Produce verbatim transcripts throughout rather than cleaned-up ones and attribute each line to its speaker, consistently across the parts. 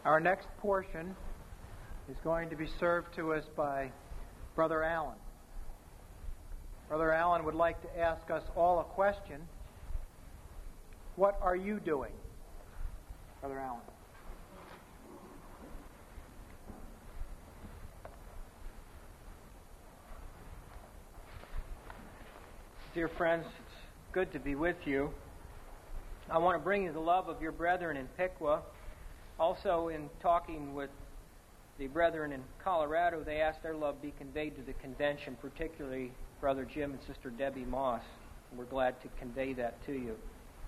Speaker 1: Our next portion is going to be served to us by Brother Allen. Brother Allen would like to ask us all a question. What are you doing? Brother Allen. Dear friends, it's good to be with you. I want to bring you the love of your brethren in Piqua. Also, in talking with the brethren in Colorado, they asked their love be conveyed to the convention, particularly Brother Jim and Sister Debbie Moss. We're glad to convey that to you.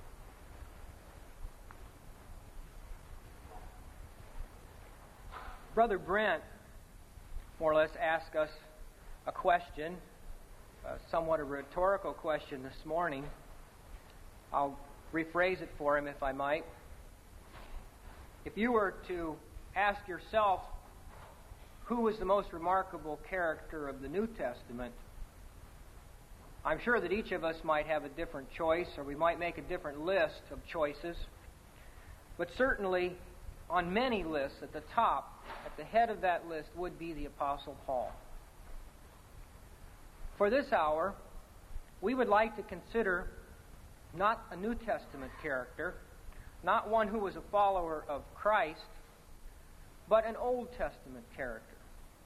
Speaker 1: Brother Brent more or less asked us a question, uh, somewhat a rhetorical question this morning. I'll rephrase it for him if I might. If you were to ask yourself who was the most remarkable character of the New Testament, I'm sure that each of us might have a different choice, or we might make a different list of choices. But certainly, on many lists, at the top, at the head of that list, would be the Apostle Paul. For this hour, we would like to consider not a New Testament character, not one who was a follower of Christ, but an Old Testament character.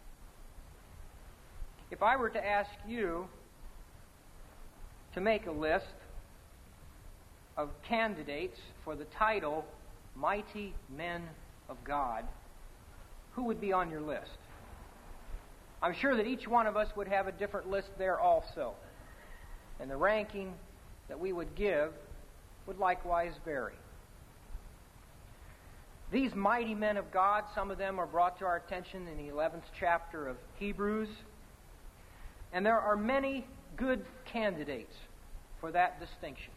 Speaker 1: If I were to ask you to make a list of candidates for the title Mighty Men of God, who would be on your list? I'm sure that each one of us would have a different list there also. And the ranking that we would give would likewise vary. These mighty men of God, some of them are brought to our attention in the eleventh chapter of Hebrews. And there are many good candidates for that distinction.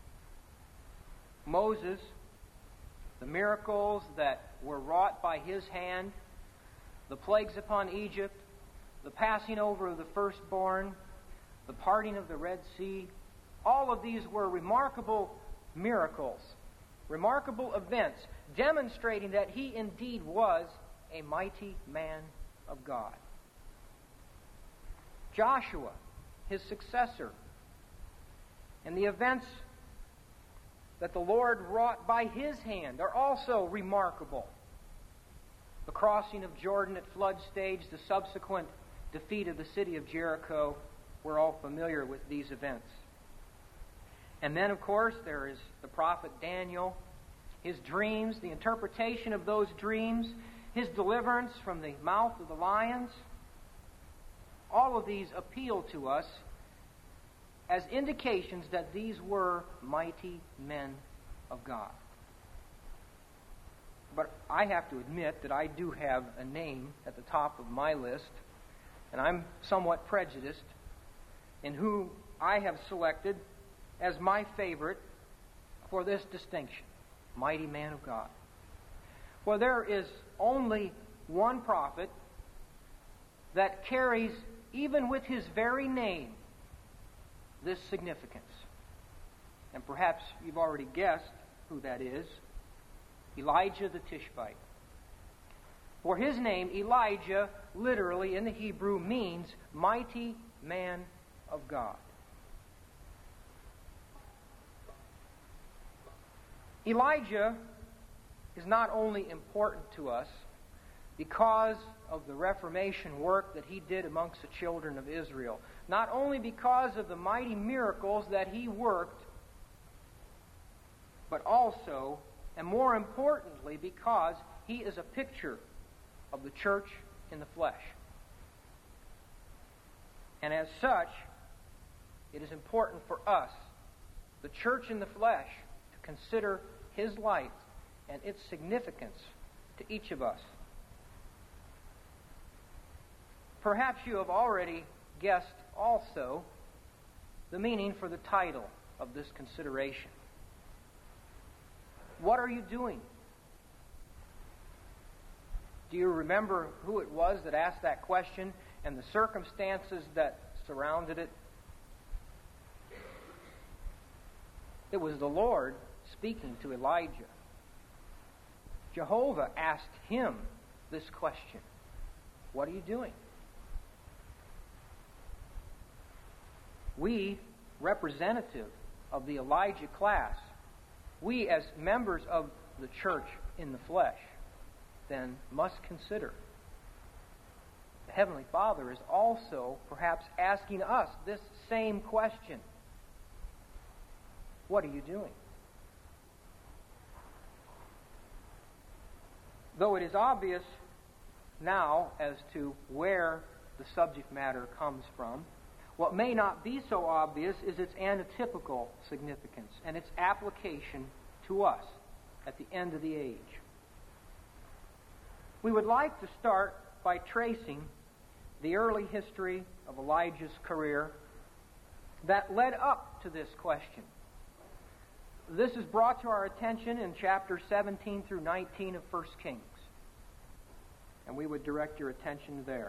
Speaker 1: Moses, the miracles that were wrought by his hand, the plagues upon Egypt, the passing over of the firstborn, the parting of the Red Sea, all of these were remarkable miracles, remarkable events, demonstrating that he indeed was a mighty man of God. Joshua, his successor, and the events that the Lord wrought by his hand are also remarkable. The crossing of Jordan at flood stage, the subsequent defeat of the city of Jericho, we're all familiar with these events. And then, of course, there is the prophet Daniel, his dreams, the interpretation of those dreams, his deliverance from the mouth of the lions. All of these appeal to us as indications that these were mighty men of God. But I have to admit that I do have a name at the top of my list, and I'm somewhat prejudiced in who I have selected as my favorite for this distinction, mighty man of God. For there is only one prophet that carries, even with his very name, this significance. And perhaps you've already guessed who that is. Elijah the Tishbite. For his name, Elijah, literally in the Hebrew, means mighty man of God. Elijah is not only important to us because of the Reformation work that he did amongst the children of Israel, not only because of the mighty miracles that he worked, but also, and more importantly, because he is a picture of the church in the flesh. And as such, it is important for us, the church in the flesh, to consider his life and its significance to each of us. Perhaps you have already guessed also the meaning for the title of this consideration. What are you doing? Do you remember who it was that asked that question and the circumstances that surrounded it? It was the Lord speaking to Elijah. Jehovah asked him this question. What are you doing? We, representative of the Elijah class, we as members of the church in the flesh, then must consider. The Heavenly Father is also perhaps asking us this same question. What are you doing? Though it is obvious now as to where the subject matter comes from, what may not be so obvious is its antitypical significance and its application to us at the end of the age. We would like to start by tracing the early history of Elijah's career that led up to this question. This is brought to our attention in chapters seventeen through nineteen of First Kings. And we would direct your attention there.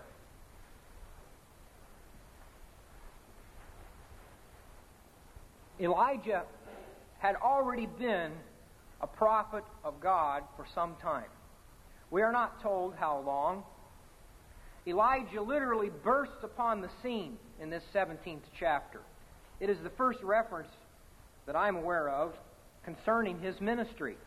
Speaker 1: Elijah had already been a prophet of God for some time. We are not told how long. Elijah literally bursts upon the scene in this seventeenth chapter. It is the first reference that I'm aware of concerning his ministry.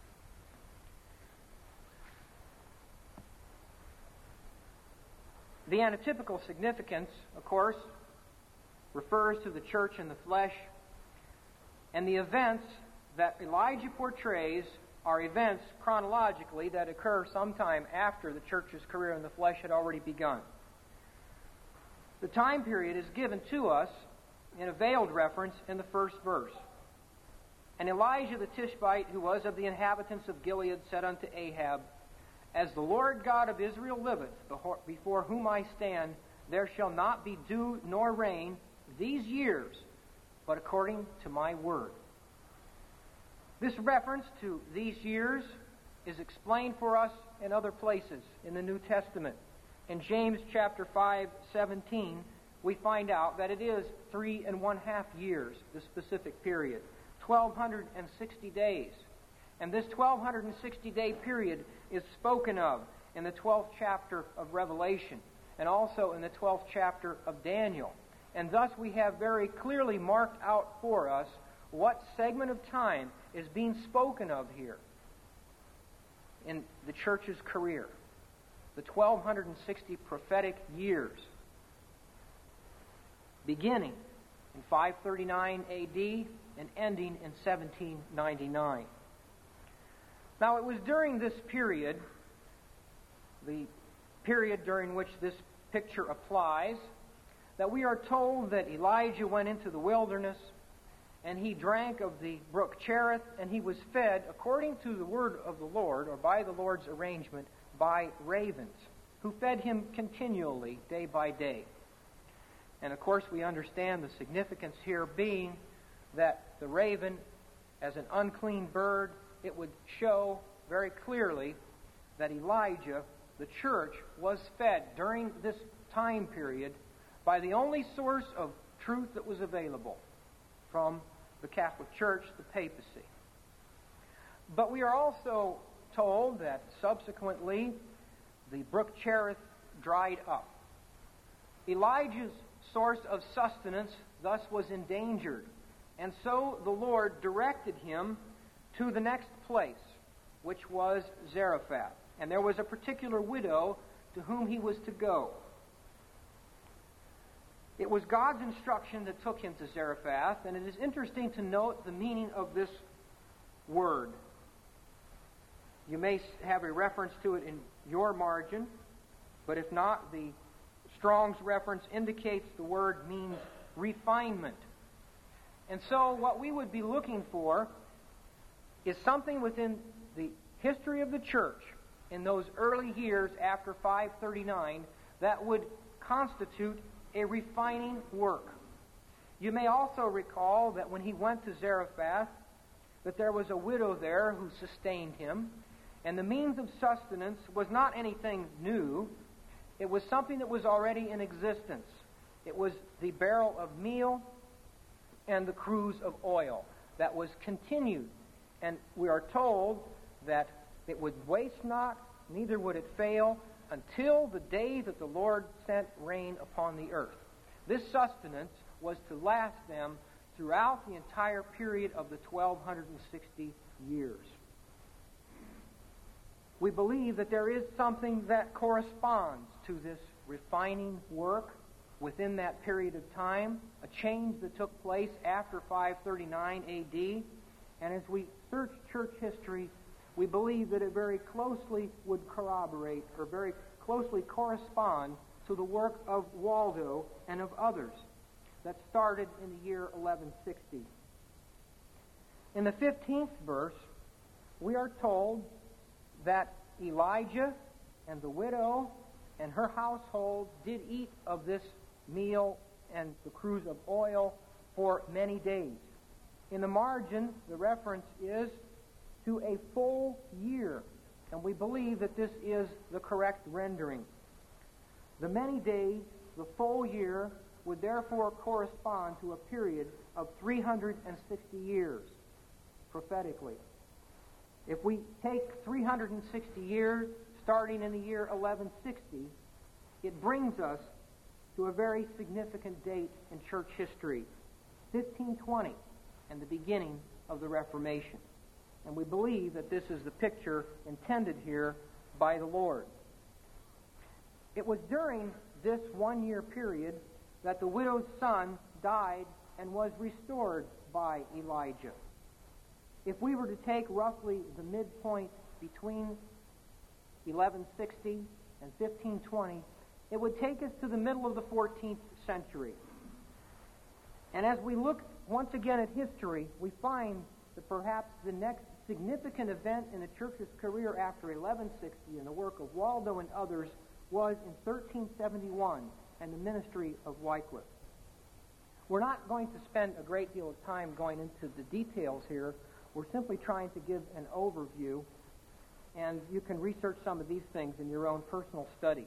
Speaker 1: The antitypical significance, of course, refers to the church in the flesh, and the events that Elijah portrays are events chronologically that occur sometime after the church's career in the flesh had already begun. The time period is given to us in a veiled reference in the first verse. And Elijah the Tishbite, who was of the inhabitants of Gilead, said unto Ahab, As the Lord God of Israel liveth, before whom I stand, there shall not be dew nor rain these years, but according to my word. This reference to these years is explained for us in other places in the New Testament. In James chapter five, seventeen, we find out that it is three and one half years, the specific period, twelve sixty days. And this twelve sixty day period is spoken of in the twelfth chapter of Revelation and also in the twelfth chapter of Daniel. And thus we have very clearly marked out for us what segment of time is being spoken of here in the church's career. The twelve sixty prophetic years, beginning in five thirty-nine A D and ending in seventeen ninety-nine. Now, it was during this period, the period during which this picture applies, that we are told that Elijah went into the wilderness and he drank of the brook Cherith, and he was fed, according to the word of the Lord, or by the Lord's arrangement, by ravens, who fed him continually, day by day. And of course, we understand the significance here being that the raven, as an unclean bird, it would show very clearly that Elijah, the church, was fed during this time period by the only source of truth that was available from the Catholic Church, the papacy. But we are also told that subsequently the brook Cherith dried up. Elijah's source of sustenance thus was endangered, and so the Lord directed him to the next place, which was Zarephath. And there was a particular widow to whom he was to go. It was God's instruction that took him to Zarephath, and it is interesting to note the meaning of this word. You may have a reference to it in your margin, but if not, the Strong's reference indicates the word means refinement. And so what we would be looking for is something within the history of the church in those early years after five thirty-nine that would constitute a refining work. You may also recall that when he went to Zarephath, that there was a widow there who sustained him, and the means of sustenance was not anything new. It was something that was already in existence. It was the barrel of meal and the cruse of oil that was continued. And we are told that It would waste not, neither would it fail, until the day that the Lord sent rain upon the earth. This sustenance was to last them throughout the entire period of the twelve sixty years. We believe that there is something that corresponds to this refining work within that period of time, a change that took place after five thirty-nine A D. And as we search church history, we believe that it very closely would corroborate or very closely correspond to the work of Waldo and of others that started in the year eleven sixty. In the fifteenth verse, we are told that Elijah and the widow and her household did eat of this meal and the cruse of oil for many days. In the margin, the reference is to a full year, and we believe that this is the correct rendering. The many days, the full year, would therefore correspond to a period of three hundred sixty years, prophetically. If we take three hundred sixty years, starting in the year eleven sixty, it brings us to a very significant date in church history, fifteen twenty, and the beginning of the Reformation. And we believe that this is the picture intended here by the Lord. It was during this one-year period that the widow's son died and was restored by Elijah. If we were to take roughly the midpoint between eleven sixty and fifteen twenty, it would take us to the middle of the fourteenth century. And as we look once again at history, we find that perhaps the next significant event in the church's career after eleven sixty and the work of Waldo and others was in thirteen seventy-one and the ministry of Wycliffe. We're not going to spend a great deal of time going into the details here. We're simply trying to give an overview, and you can research some of these things in your own personal study.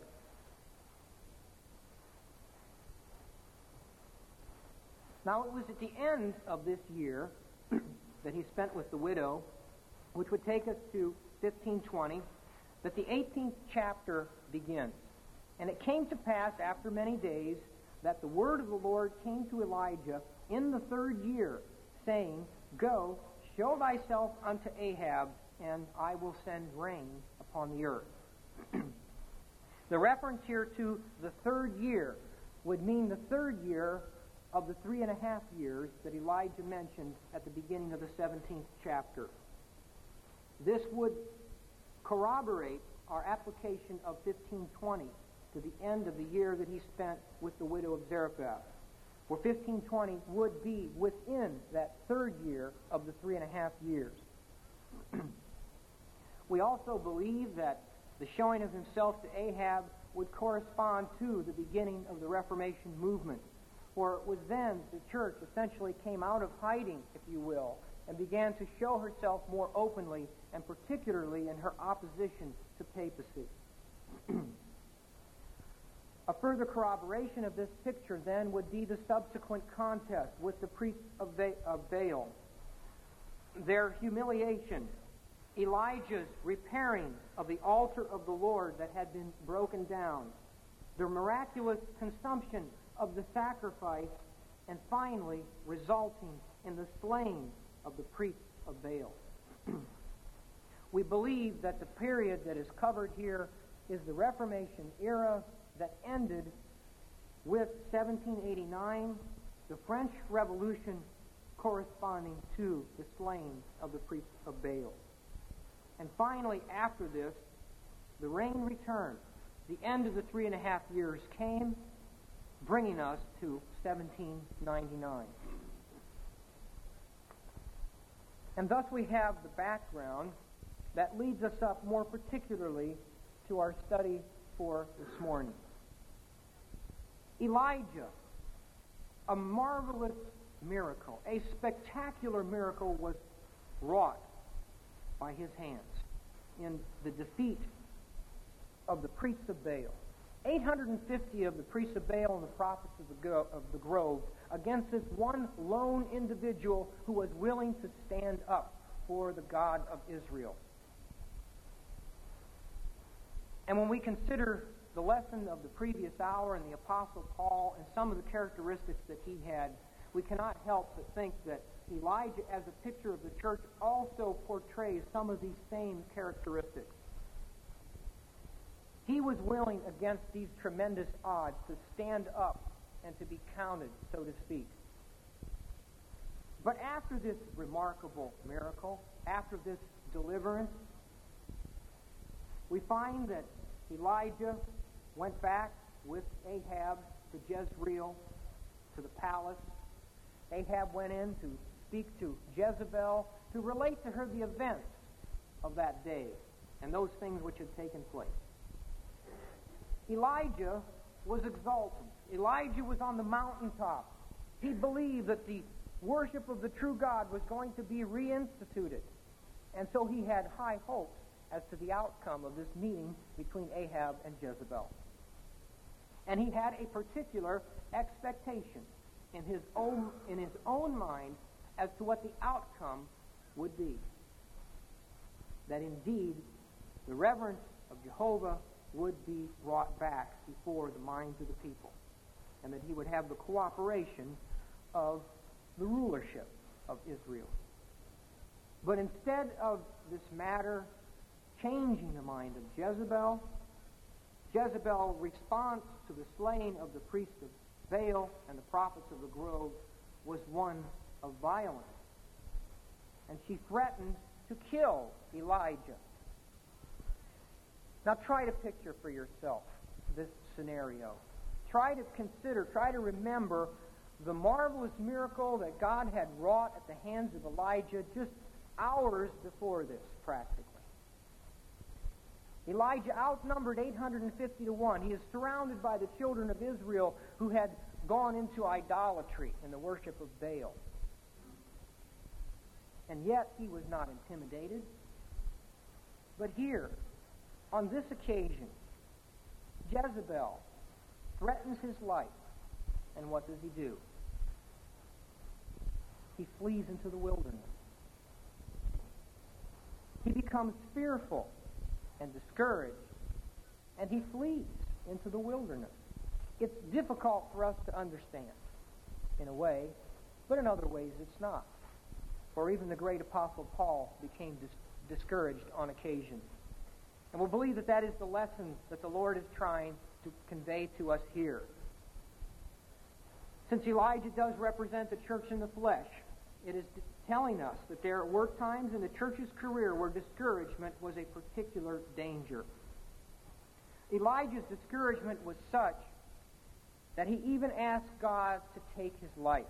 Speaker 1: Now, it was at the end of this year that he spent with the widow, which would take us to fifteen twenty, that the eighteenth chapter begins. And it came to pass after many days that the word of the Lord came to Elijah in the third year, saying, Go, show thyself unto Ahab, and I will send rain upon the earth. The reference here to the third year would mean the third year of the three and a half years that Elijah mentioned at the beginning of the seventeenth chapter. This would corroborate our application of fifteen twenty to the end of the year that he spent with the widow of Zarephath. For fifteen twenty would be within that third year of the three and a half years. We also believe that the showing of himself to Ahab would correspond to the beginning of the Reformation movement. For it was then the church essentially came out of hiding, if you will, and began to show herself more openly, and particularly in her opposition to papacy. A further corroboration of this picture, then, would be the subsequent contest with the priests of Baal. Their humiliation, Elijah's repairing of the altar of the Lord that had been broken down, the miraculous consumption of the sacrifice, and finally resulting in the slaying of the priests of Baal. We believe that the period that is covered here is the Reformation era that ended with seventeen eighty-nine, the French Revolution corresponding to the slaying of the priests of Baal. And finally, after this, the rain returned. The end of the three and a half years came, bringing us to seventeen ninety-nine. And thus we have the background that leads us up more particularly to our study for this morning. Elijah, a marvelous miracle, a spectacular miracle was wrought by his hands in the defeat of the priests of Baal. eight hundred fifty of the priests of Baal and the prophets of the, go- of the grove against this one lone individual who was willing to stand up for the God of Israel. And when we consider the lesson of the previous hour and the Apostle Paul and some of the characteristics that he had, we cannot help but think that Elijah, as a picture of the church, also portrays some of these same characteristics. He was willing, against these tremendous odds, to stand up and to be counted, so to speak. But after this remarkable miracle, after this deliverance, we find that Elijah went back with Ahab to Jezreel, to the palace. Ahab went in to speak to Jezebel, to relate to her the events of that day and those things which had taken place. Elijah was exultant. Elijah was on the mountaintop. He believed that the worship of the true God was going to be reinstituted. And so he had high hopes as to the outcome of this meeting between Ahab and Jezebel. And he had a particular expectation in his own, in his own mind as to what the outcome would be. That indeed the reverence of Jehovah would be brought back before the minds of the people, and that he would have the cooperation of the rulership of Israel. But instead of this matter changing the mind of Jezebel, Jezebel's response to the slaying of the priest of Baal and the prophets of the grove was one of violence. And she threatened to kill Elijah. Now try to picture for yourself this scenario. Try to consider, try to remember the marvelous miracle that God had wrought at the hands of Elijah just hours before this, practically. Elijah outnumbered eight hundred fifty to one. He is surrounded by the children of Israel who had gone into idolatry in the worship of Baal. And yet he was not intimidated. But here, on this occasion, Jezebel threatens his life. And what does he do? He flees into the wilderness. He becomes fearful and discouraged, and he flees into the wilderness. It's difficult for us to understand, in a way, but in other ways it's not. For even the great Apostle Paul became dis- discouraged on occasion. And we'll believe that that is the lesson that the Lord is trying to convey to us here. Since Elijah does represent the church in the flesh, it is telling us that there were times in the church's career where discouragement was a particular danger. Elijah's discouragement was such that he even asked God to take his life.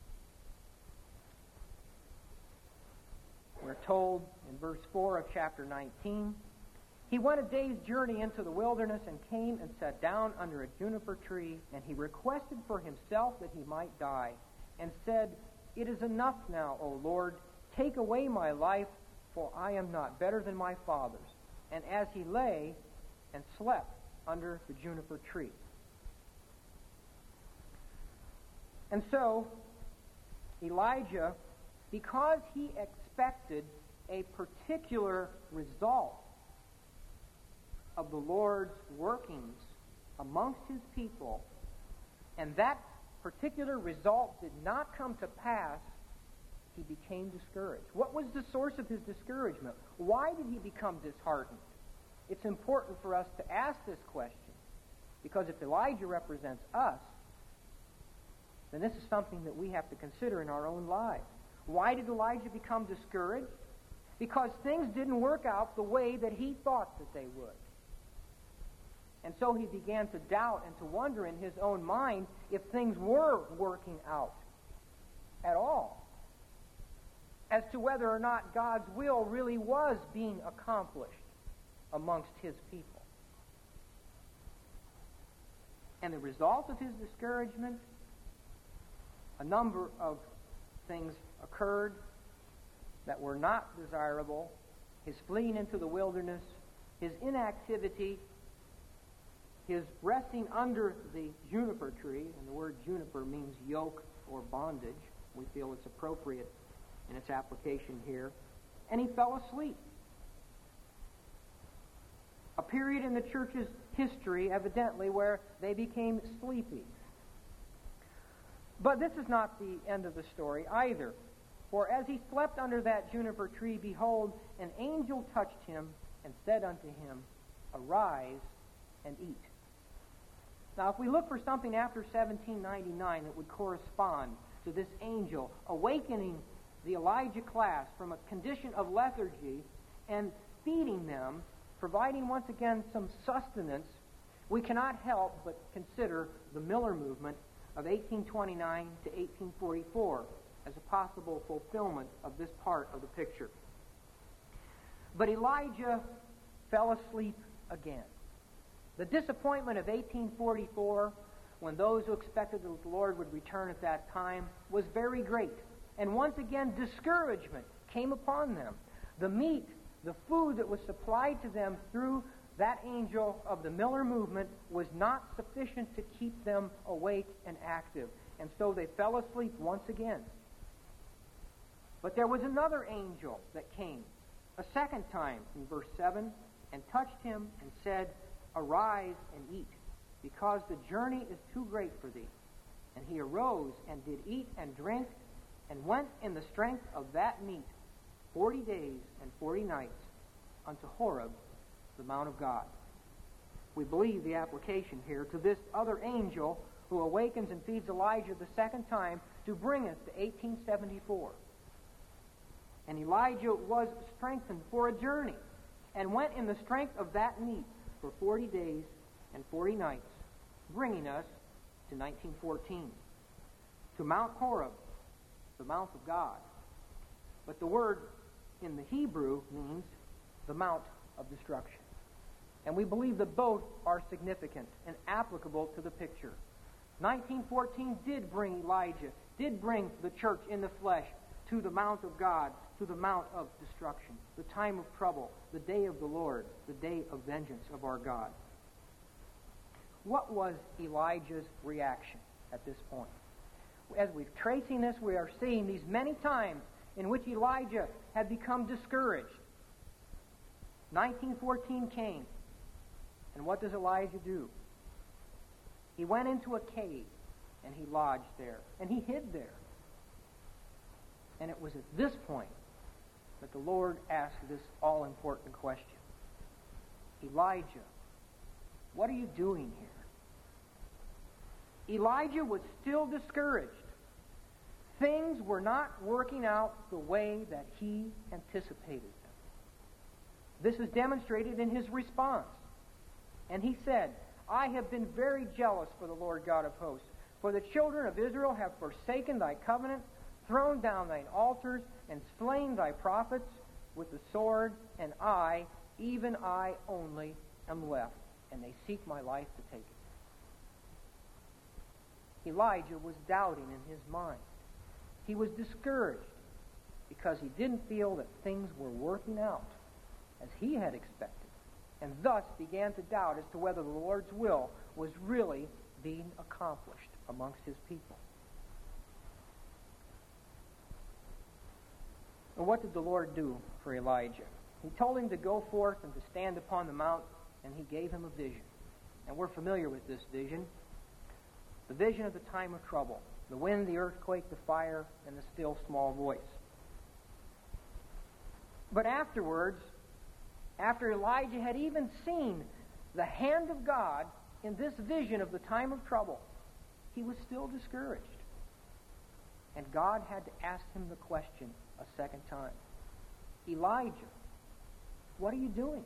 Speaker 1: We're told in verse four of chapter nineteen, he went a day's journey into the wilderness and came and sat down under a juniper tree, and he requested for himself that he might die, and said, "It is enough now, O Lord, take away my life, for I am not better than my fathers." And as he lay and slept under the juniper tree. And so, Elijah, because he expected a particular result of the Lord's workings amongst his people, and that particular result did not come to pass, he became discouraged. What was the source of his discouragement? Why did he become disheartened? It's important for us to ask this question, because if Elijah represents us, then this is something that we have to consider in our own lives. Why did Elijah become discouraged? Because things didn't work out the way that he thought that they would. And so he began to doubt and to wonder in his own mind if things were working out at all, as to whether or not God's will really was being accomplished amongst his people. And the result of his discouragement, a number of things occurred that were not desirable. His fleeing into the wilderness, his inactivity, his resting under the juniper tree, and the word juniper means yoke or bondage. We feel it's appropriate in its application here. And he fell asleep. A period in the church's history, evidently, where they became sleepy. But this is not the end of the story either. For as he slept under that juniper tree, behold, an angel touched him and said unto him, Arise and eat. Now, if we look for something after seventeen ninety-nine that would correspond to this angel awakening the Elijah class from a condition of lethargy and feeding them, providing once again some sustenance, we cannot help but consider the Miller movement of eighteen twenty-nine to eighteen forty-four as a possible fulfillment of this part of the picture. But Elijah fell asleep again. The disappointment of eighteen forty-four, when those who expected that the Lord would return at that time, was very great. And once again, discouragement came upon them. The meat, the food that was supplied to them through that angel of the Miller movement was not sufficient to keep them awake and active. And so they fell asleep once again. But there was another angel that came, a second time, in verse seven, and touched him and said, Arise and eat, because the journey is too great for thee. And he arose and did eat and drink, and went in the strength of that meat forty days and forty nights unto Horeb, the Mount of God. We believe the application here to this other angel who awakens and feeds Elijah the second time to bring us to eighteen seventy-four. And Elijah was strengthened for a journey and went in the strength of that meat for forty days and forty nights, bringing us to nineteen fourteen, to Mount Horeb, the Mount of God. But the word in the Hebrew means the Mount of Destruction. And we believe that both are significant and applicable to the picture. nineteen fourteen did bring Elijah, did bring the church in the flesh to the Mount of God, to the Mount of Destruction, the time of trouble, the day of the Lord, the day of vengeance of our God. What was Elijah's reaction at this point? As we're tracing this, we are seeing these many times in which Elijah had become discouraged. nineteen fourteen came, and what does Elijah do? He went into a cave, and he lodged there, and he hid there. And it was at this point that the Lord asked this all-important question. Elijah, what are you doing here? Elijah was still discouraged. Things were not working out the way that he anticipated them. This is demonstrated in his response. And he said, I have been very jealous for the Lord God of hosts, for the children of Israel have forsaken thy covenant, thrown down thine altars, and slain thy prophets with the sword, and I, even I only, am left, and they seek my life to take it. Elijah was doubting in his mind. He was discouraged because he didn't feel that things were working out as he had expected, and thus began to doubt as to whether the Lord's will was really being accomplished amongst his people. And what did the Lord do for Elijah? He told him to go forth and to stand upon the mount, and he gave him a vision. And we're familiar with this vision. The vision of the time of trouble. The wind, the earthquake, the fire, and the still small voice. But afterwards, after Elijah had even seen the hand of God in this vision of the time of trouble, he was still discouraged. And God had to ask him the question a second time. Elijah, what are you doing?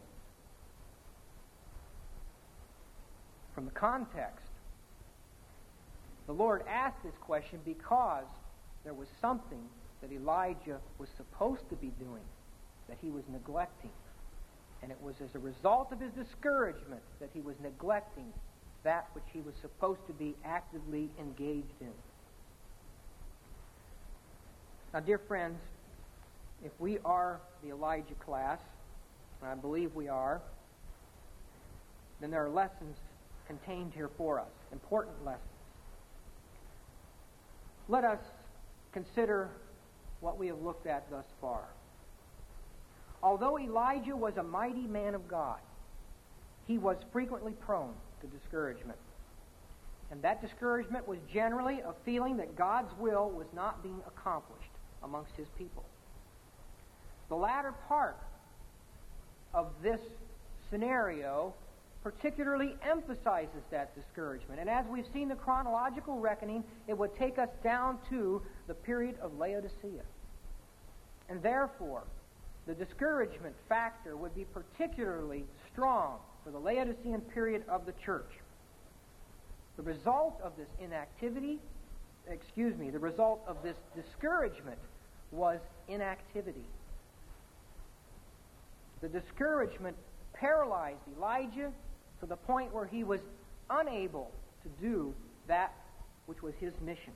Speaker 1: From the context, the Lord asked this question because there was something that Elijah was supposed to be doing that he was neglecting. And it was as a result of his discouragement that he was neglecting that which he was supposed to be actively engaged in. Now, dear friends, if we are the Elijah class, and I believe we are, then there are lessons contained here for us, important lessons. Let us consider what we have looked at thus far. Although Elijah was a mighty man of God, he was frequently prone to discouragement. And that discouragement was generally a feeling that God's will was not being accomplished amongst his people. The latter part of this scenario particularly emphasizes that discouragement. And as we've seen the chronological reckoning, it would take us down to the period of Laodicea. And therefore, the discouragement factor would be particularly strong for the Laodicean period of the church. The result of this inactivity, excuse me, the result of this discouragement was inactivity. The discouragement paralyzed Elijah to the point where he was unable to do that which was his mission.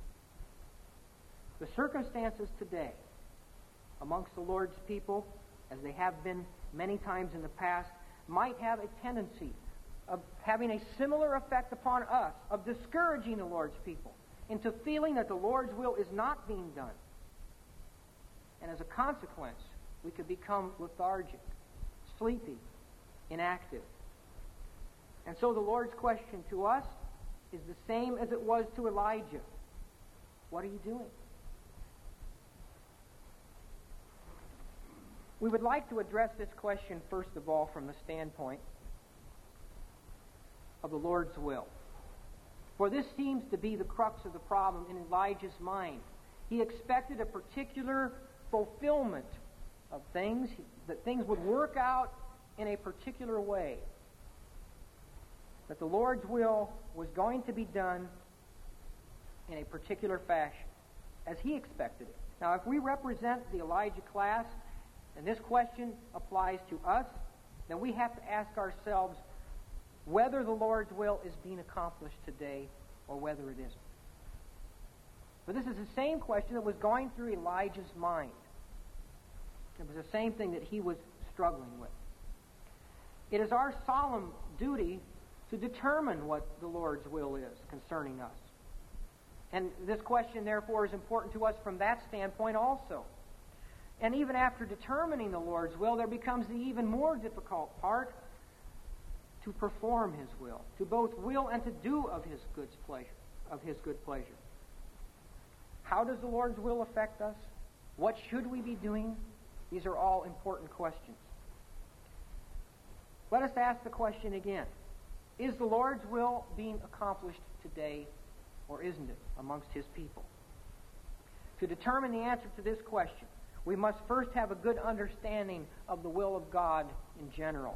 Speaker 1: The circumstances today amongst the Lord's people, as they have been many times in the past, might have a tendency of having a similar effect upon us, of discouraging the Lord's people into feeling that the Lord's will is not being done. And as a consequence, we could become lethargic, sleepy, inactive. And so the Lord's question to us is the same as it was to Elijah. What are you doing? We would like to address this question, first of all, from the standpoint of the Lord's will. For this seems to be the crux of the problem in Elijah's mind. He expected a particular fulfillment of things, that things would work out in a particular way, that the Lord's will was going to be done in a particular fashion, as he expected it. Now, if we represent the Elijah class, and this question applies to us, then we have to ask ourselves whether the Lord's will is being accomplished today or whether it isn't. But this is the same question that was going through Elijah's mind. It was the same thing that he was struggling with. It is our solemn duty to determine what the Lord's will is concerning us. And this question, therefore, is important to us from that standpoint also. And even after determining the Lord's will, there becomes the even more difficult part to perform his will, to both will and to do of his good pleasure, of his good pleasure. How does the Lord's will affect us? What should we be doing? These are all important questions. Let us ask the question again. Is the Lord's will being accomplished today, or isn't it, amongst his people? To determine the answer to this question, we must first have a good understanding of the will of God in general.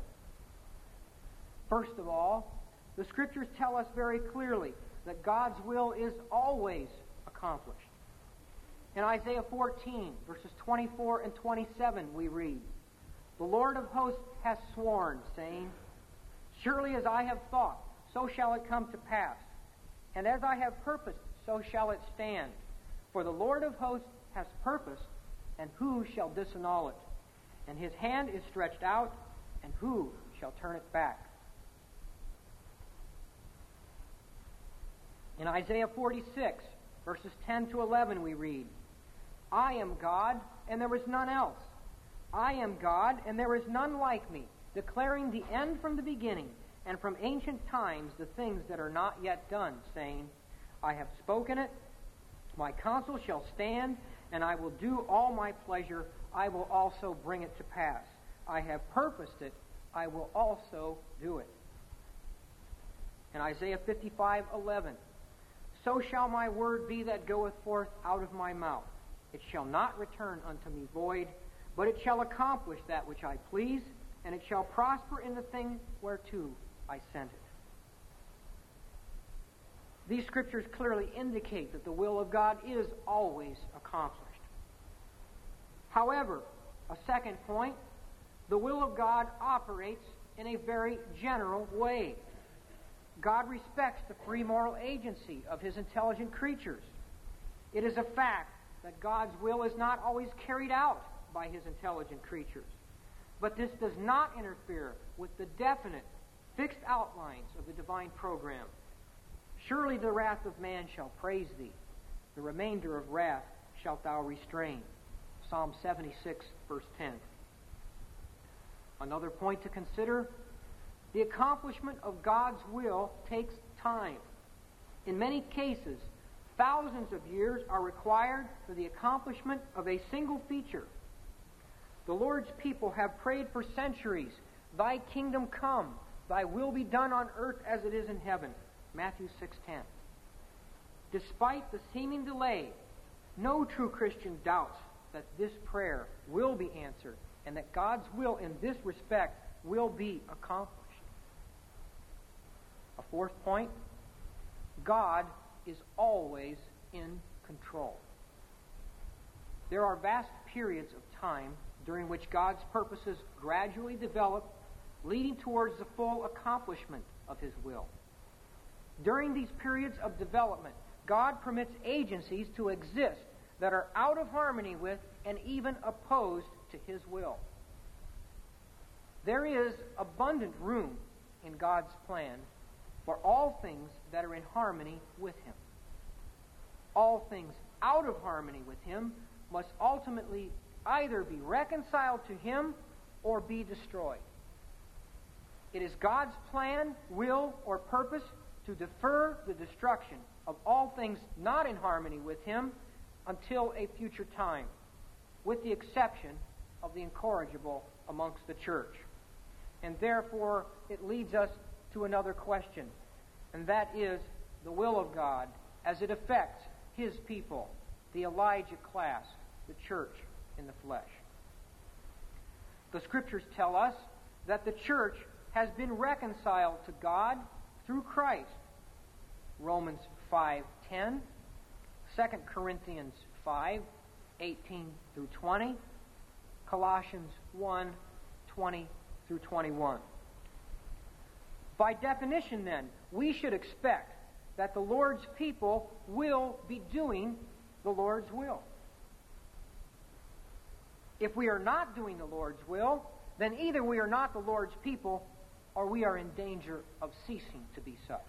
Speaker 1: First of all, the Scriptures tell us very clearly that God's will is always accomplished. In Isaiah fourteen, verses twenty-four and twenty-seven, we read, "The Lord of hosts hath sworn, saying, Surely as I have thought, so shall it come to pass. And as I have purposed, so shall it stand. For the Lord of hosts hath purposed, and who shall disannul it? And his hand is stretched out, and who shall turn it back?" In Isaiah forty-six, verses ten to eleven, we read, "I am God, and there is none else. I am God, and there is none like me, declaring the end from the beginning, and from ancient times the things that are not yet done, saying, I have spoken it, my counsel shall stand, and I will do all my pleasure, I will also bring it to pass. I have purposed it, I will also do it." In Isaiah fifty-five eleven, "So shall my word be that goeth forth out of my mouth. It shall not return unto me void, but it shall accomplish that which I please, and it shall prosper in the thing whereto I sent it." These scriptures clearly indicate that the will of God is always accomplished. However, a second point, the will of God operates in a very general way. God respects the free moral agency of his intelligent creatures. It is a fact that God's will is not always carried out by his intelligent creatures. But this does not interfere with the definite, fixed outlines of the divine program. "Surely the wrath of man shall praise thee. The remainder of wrath shalt thou restrain." Psalm seventy-six, verse ten. Another point to consider, The accomplishment of God's will takes time. In many cases, thousands of years are required for the accomplishment of a single feature. The Lord's people have prayed for centuries, "Thy kingdom come, Thy will be done on earth as it is in heaven." Matthew six ten. Despite the seeming delay, no true Christian doubts that this prayer will be answered and that God's will in this respect will be accomplished. A fourth point, God is always in control. There are vast periods of time during which God's purposes gradually develop, leading towards the full accomplishment of His will. During these periods of development, God permits agencies to exist that are out of harmony with and even opposed to His will. There is abundant room in God's plan for all things that are in harmony with Him. All things out of harmony with Him must ultimately either be reconciled to Him or be destroyed. It is God's plan, will, or purpose to defer the destruction of all things not in harmony with Him until a future time, with the exception of the incorrigible amongst the church. And therefore, it leads us to another question, and that is the will of God as it affects His people, the Elijah class, the church in the flesh. The Scriptures tell us that the church has been reconciled to God through Christ. Romans five ten, Second Corinthians five eighteen through twenty, Colossians one twenty through twenty-one. By definition, then, we should expect that the Lord's people will be doing the Lord's will. If we are not doing the Lord's will, then either we are not the Lord's people or we are in danger of ceasing to be such.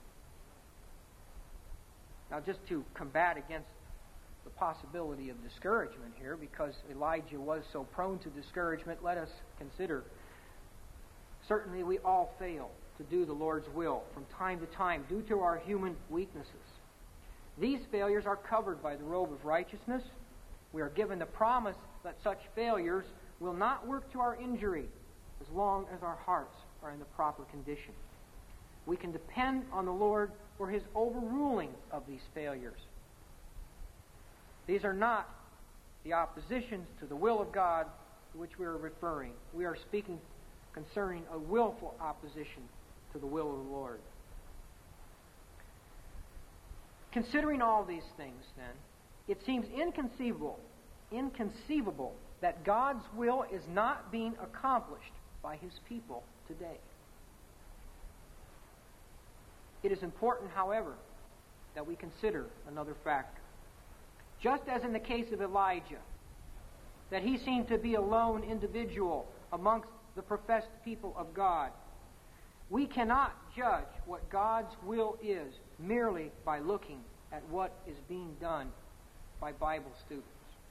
Speaker 1: Now, just to combat against the possibility of discouragement here, because Elijah was so prone to discouragement, let us consider, certainly we all fail to do the Lord's will from time to time due to our human weaknesses. These failures are covered by the robe of righteousness. We are given the promise that such failures will not work to our injury as long as our hearts are in the proper condition. We can depend on the Lord for His overruling of these failures. These are not the oppositions to the will of God to which we are referring. We are speaking concerning a willful opposition to the will of the Lord. Considering all these things, then, it seems inconceivable, inconceivable that God's will is not being accomplished by His people today. It is important, however, that we consider another factor. Just as in the case of Elijah, that he seemed to be a lone individual amongst the professed people of God, we cannot judge what God's will is merely by looking at what is being done by Bible students.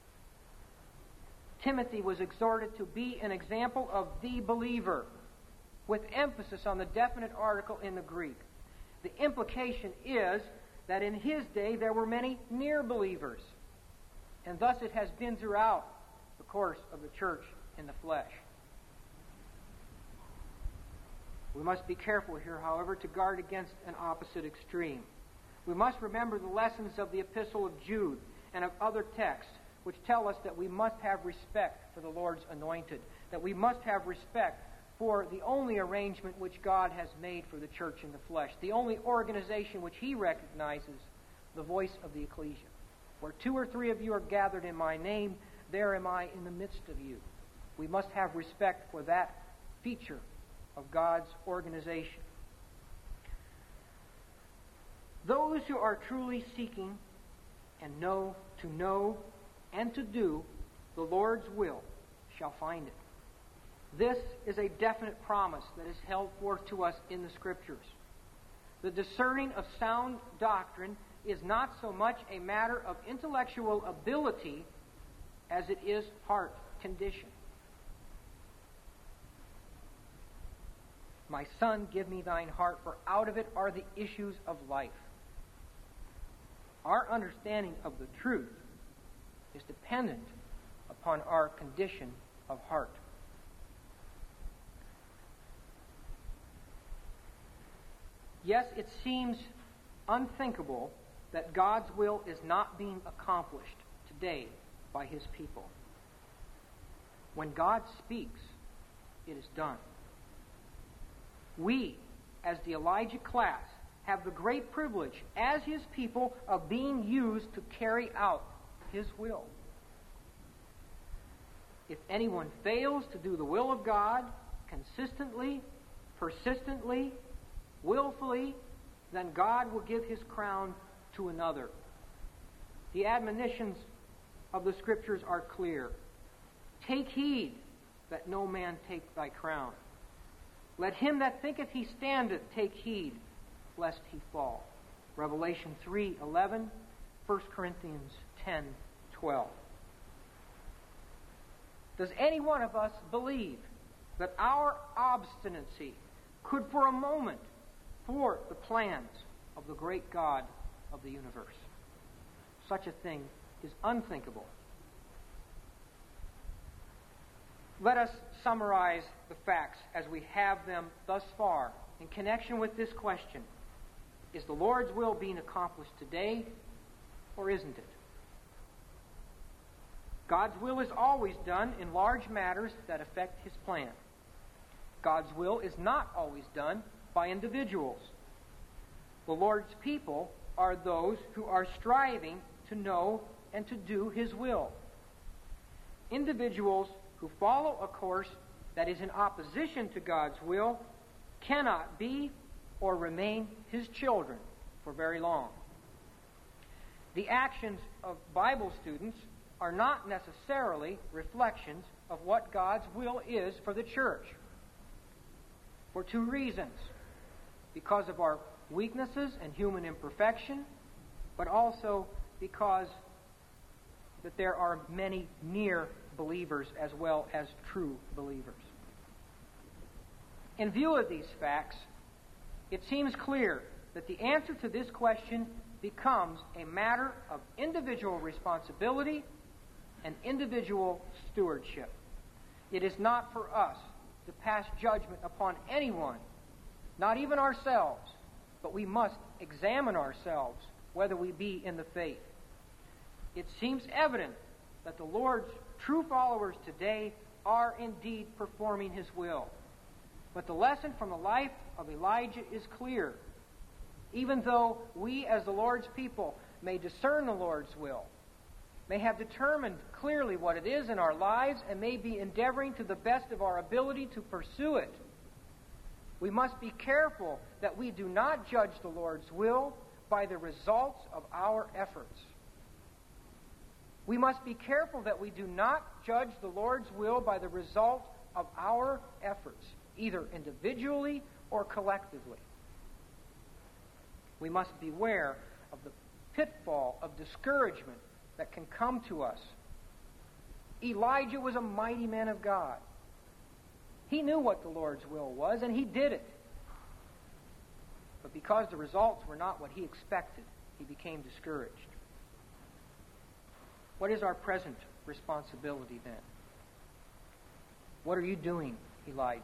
Speaker 1: Timothy was exhorted to be an example of the believer, with emphasis on the definite article in the Greek. The implication is that in his day there were many near believers, and thus it has been throughout the course of the church in the flesh. We must be careful here, however, to guard against an opposite extreme. We must remember the lessons of the Epistle of Jude and of other texts which tell us that we must have respect for the Lord's anointed, that we must have respect for the only arrangement which God has made for the church in the flesh, the only organization which He recognizes, the voice of the ecclesia. Where two or three of you are gathered in my name, there am I in the midst of you. We must have respect for that feature of God's organization. Those who are truly seeking and know to know and to do the Lord's will shall find it. This is a definite promise that is held forth to us in the Scriptures. The discerning of sound doctrine is not so much a matter of intellectual ability as it is heart condition. My son, give me thine heart, for out of it are the issues of life. Our understanding of the truth is dependent upon our condition of heart. Yes, it seems unthinkable that God's will is not being accomplished today by His people. When God speaks, it is done. We, as the Elijah class, have the great privilege, as His people, of being used to carry out His will. If anyone fails to do the will of God consistently, persistently, willfully, then God will give His crown to another. The admonitions of the Scriptures are clear. Take heed that no man take thy crown. Let him that thinketh he standeth take heed, lest he fall. Revelation three eleven, First Corinthians ten twelve. Does any one of us believe that our obstinacy could for a moment thwart the plans of the great God of the universe? Such a thing is unthinkable. Let us summarize the facts as we have them thus far in connection with this question. Is the Lord's will being accomplished today, or isn't it? God's will is always done in large matters that affect His plan. God's will is not always done by individuals. The Lord's people are those who are striving to know and to do His will. Individuals who follow a course that is in opposition to God's will cannot be or remain His children for very long. The actions of Bible students are not necessarily reflections of what God's will is for the church. For two reasons. Because of our weaknesses and human imperfection, but also because that there are many near believers as well as true believers. In view of these facts, it seems clear that the answer to this question becomes a matter of individual responsibility and individual stewardship. It is not for us to pass judgment upon anyone, not even ourselves, but we must examine ourselves whether we be in the faith. It seems evident that the Lord's true followers today are indeed performing His will. But the lesson from the life of Elijah is clear. Even though we as the Lord's people may discern the Lord's will, may have determined clearly what it is in our lives, and may be endeavoring to the best of our ability to pursue it, we must be careful that we do not judge the Lord's will by the results of our efforts. We must be careful that we do not judge the Lord's will by the result of our efforts, either individually or collectively. We must beware of the pitfall of discouragement that can come to us. Elijah was a mighty man of God. He knew what the Lord's will was, and he did it. But because the results were not what he expected, he became discouraged. What is our present responsibility then? What are you doing, Elijah?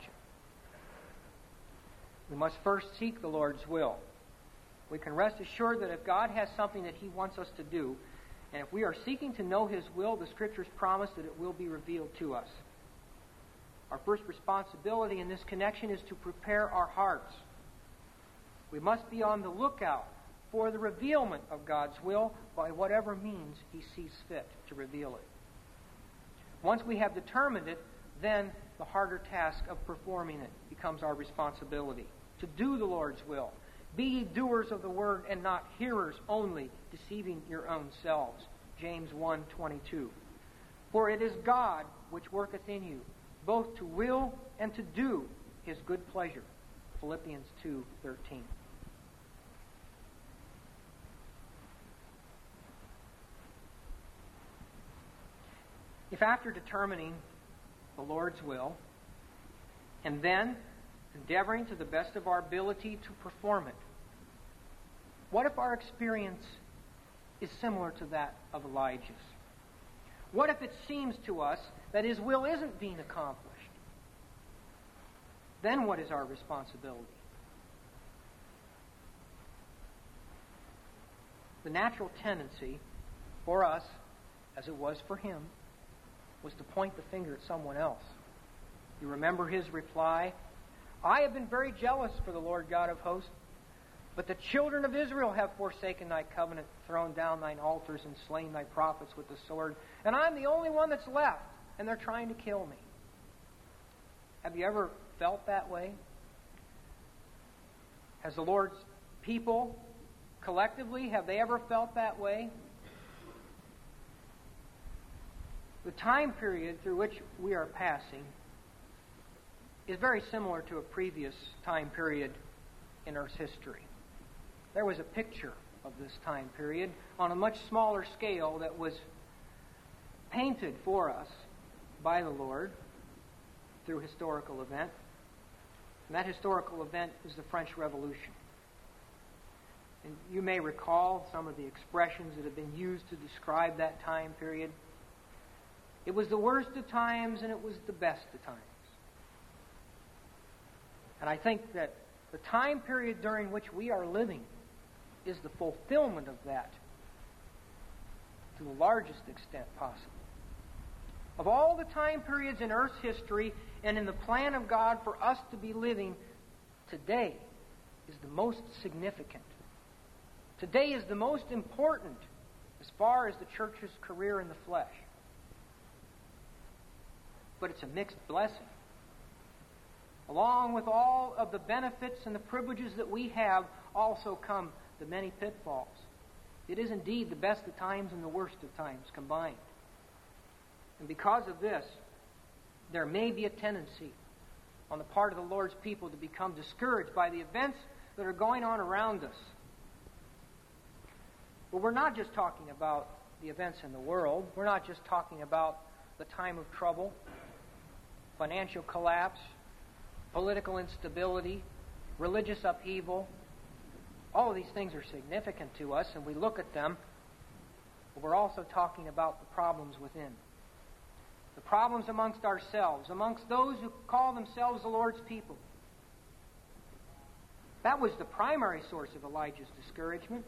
Speaker 1: We must first seek the Lord's will. We can rest assured that if God has something that He wants us to do, and if we are seeking to know His will, the Scriptures promise that it will be revealed to us. Our first responsibility in this connection is to prepare our hearts. We must be on the lookout for the revealment of God's will by whatever means He sees fit to reveal it. Once we have determined it, then the harder task of performing it becomes our responsibility. To do the Lord's will. Be ye doers of the word and not hearers only, deceiving your own selves. James one twenty-two. For it is God which worketh in you, both to will and to do His good pleasure. Philippians two thirteen. If after determining the Lord's will, and then endeavoring to the best of our ability to perform it. What if our experience is similar to that of Elijah's? What if it seems to us that his will isn't being accomplished? Then what is our responsibility? The natural tendency for us, as it was for him, was to point the finger at someone else. You remember his reply? I have been very jealous for the Lord God of hosts, but the children of Israel have forsaken thy covenant, thrown down thine altars, and slain thy prophets with the sword. And I'm the only one that's left, and they're trying to kill me. Have you ever felt that way? Has the Lord's people collectively, have they ever felt that way? The time period through which we are passing is very similar to a previous time period in Earth's history. There was a picture of this time period on a much smaller scale that was painted for us by the Lord through historical event. And that historical event is the French Revolution. And you may recall some of the expressions that have been used to describe that time period. It was the worst of times and it was the best of times. And I think that the time period during which we are living is the fulfillment of that to the largest extent possible. Of all the time periods in Earth's history and in the plan of God for us to be living, today is the most significant. Today is the most important as far as the church's career in the flesh. But it's a mixed blessing. Along with all of the benefits and the privileges that we have also come the many pitfalls. It is indeed the best of times and the worst of times combined. And because of this, there may be a tendency on the part of the Lord's people to become discouraged by the events that are going on around us. But we're not just talking about the events in the world. We're not just talking about the time of trouble, financial collapse, political instability, religious upheaval. All of these things are significant to us, and we look at them, but we're also talking about the problems within. The problems amongst ourselves, amongst those who call themselves the Lord's people. That was the primary source of Elijah's discouragement.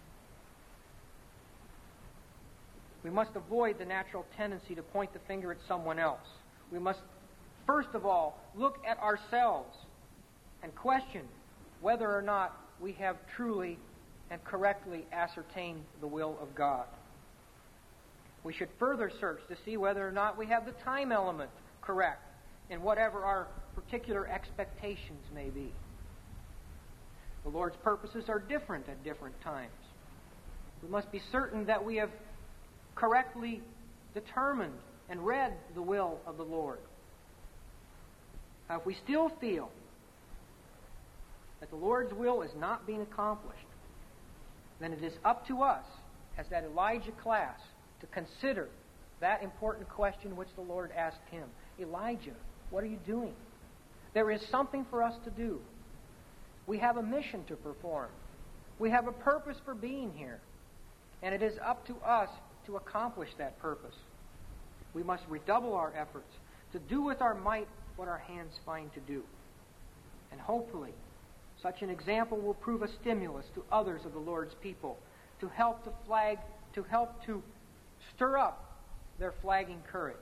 Speaker 1: We must avoid the natural tendency to point the finger at someone else. We must, first of all, look at ourselves and question whether or not we have truly and correctly ascertained the will of God. We should further search to see whether or not we have the time element correct in whatever our particular expectations may be. The Lord's purposes are different at different times. We must be certain that we have correctly determined and read the will of the Lord. Now, if we still feel that the Lord's will is not being accomplished, then it is up to us, as that Elijah class, to consider that important question which the Lord asked him. Elijah, what are you doing? There is something for us to do. We have a mission to perform. We have a purpose for being here. And it is up to us to accomplish that purpose. We must redouble our efforts to do with our might what our hands find to do. And hopefully, such an example will prove a stimulus to others of the Lord's people to help to flag, to help to stir up their flagging courage.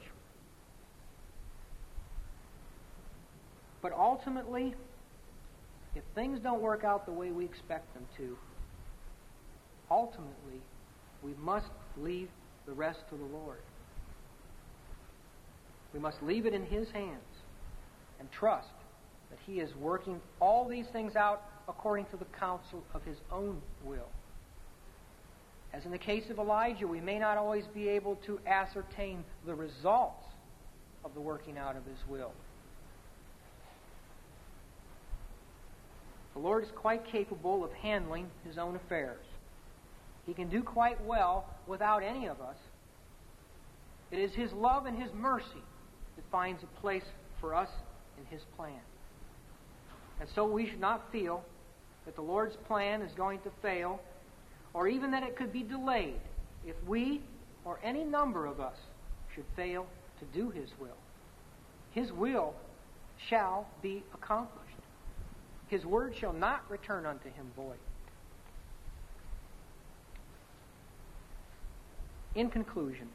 Speaker 1: But ultimately, if things don't work out the way we expect them to, ultimately, we must leave the rest to the Lord. We must leave it in His hands and trust that He is working all these things out according to the counsel of His own will. As in the case of Elijah, we may not always be able to ascertain the results of the working out of His will. The Lord is quite capable of handling His own affairs. He can do quite well without any of us. It is His love and His mercy that finds a place for us in His plan. And so we should not feel that the Lord's plan is going to fail, or even that it could be delayed if we or any number of us should fail to do His will. His will shall be accomplished. His word shall not return unto Him void. In conclusion,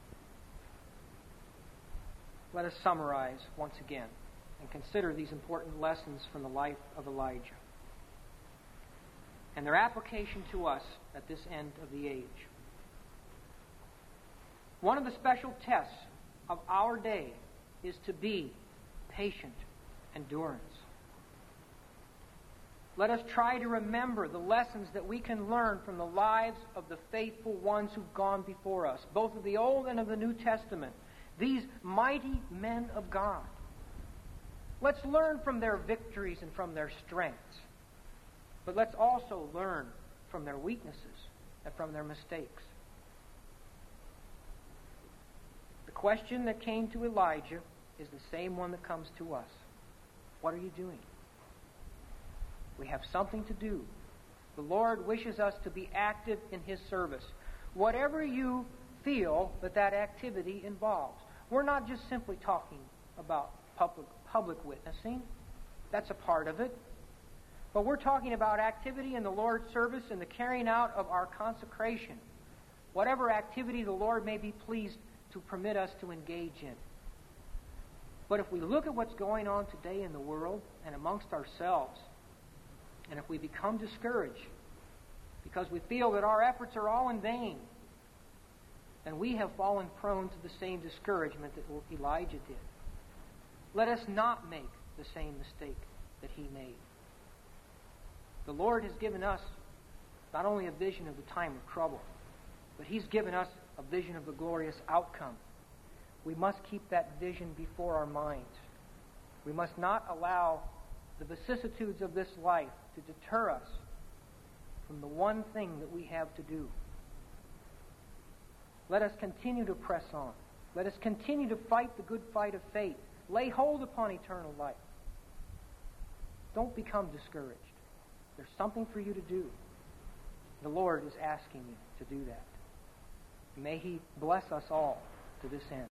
Speaker 1: let us summarize once again and consider these important lessons from the life of Elijah and their application to us at this end of the age. One of the special tests of our day is to be patient endurance. Let us try to remember the lessons that we can learn from the lives of the faithful ones who've gone before us, both of the Old and of the New Testament, these mighty men of God. Let's learn from their victories and from their strengths. But let's also learn from their weaknesses and from their mistakes. The question that came to Elijah is the same one that comes to us. What are you doing? We have something to do. The Lord wishes us to be active in His service. Whatever you feel that that activity involves. We're not just simply talking about public, public witnessing. That's a part of it. But we're talking about activity in the Lord's service and the carrying out of our consecration. Whatever activity the Lord may be pleased to permit us to engage in. But if we look at what's going on today in the world and amongst ourselves, and if we become discouraged because we feel that our efforts are all in vain, then we have fallen prone to the same discouragement that Elijah did. Let us not make the same mistake that he made. The Lord has given us not only a vision of the time of trouble, but He's given us a vision of the glorious outcome. We must keep that vision before our minds. We must not allow the vicissitudes of this life to deter us from the one thing that we have to do. Let us continue to press on. Let us continue to fight the good fight of faith. Lay hold upon eternal life. Don't become discouraged. There's something for you to do. The Lord is asking you to do that. May He bless us all to this end.